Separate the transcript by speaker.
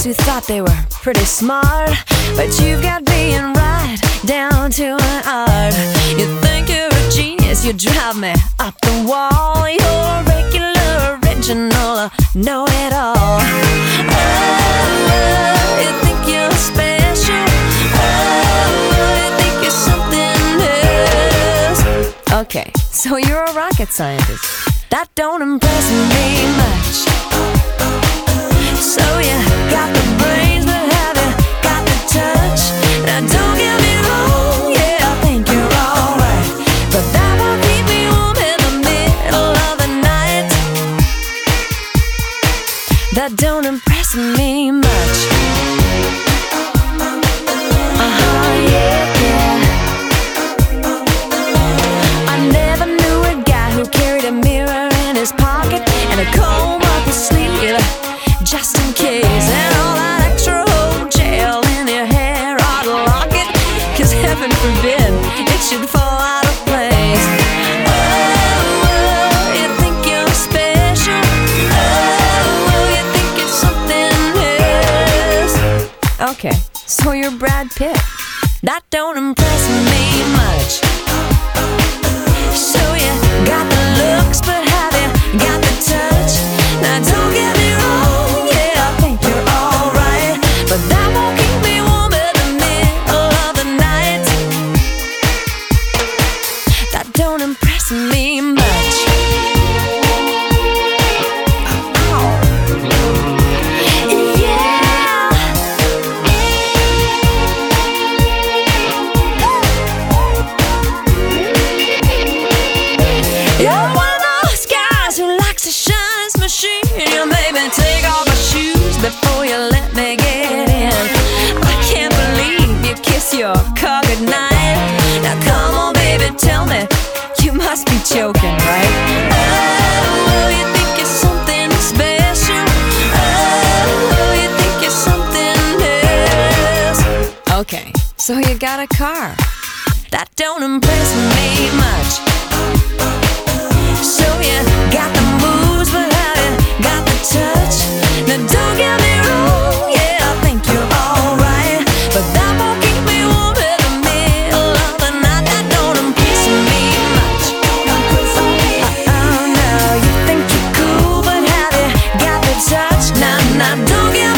Speaker 1: who thought they were pretty smart, but you've got being right down to an art. You think you're a genius, you drive me up the wall. You're regular, original, know-it-all. Oh, you think you're special. Oh, you think you're something else. Okay, so you're a rocket scientist. That don't impress me much. So you got the brains, but have you got the touch? Now don't get me wrong, yeah, I think you're alright, but that won't keep me warm in the middle of the night. That don't impress me much. Yeah. I never knew a guy who carried a mirror in his pocket and a comb up his sleeve, just in case, and all that extra old gel in your hair ought to lock it, 'cause heaven forbid it should fall out of place. Oh, you think you're special. Oh, you think you're something else. Okay, so you're Brad Pitt. That don't impress me much. So you got the looks, but have you got the touch? Now don't get me wrong, yeah, I think you're alright, but that won't keep me warm in the middle of the night. That don't impress me much. You're one of those guys who likes to shine his machine. You made me take off my shoes before you let me get in. I can't believe you kiss your car goodnight. Now come on, baby, tell me, you must be joking, right? Oh, you think you're something special. Oh, you think you're something else. Okay, so you got a car. That don't impress me much. So you got the moves, but have you got the touch? Now don't get me wrong, yeah, I think you're alright, but that won't keep me warm in the middle of the night. That don't impress me much. Oh no, you think you're cool, but have you got the touch? Now don't get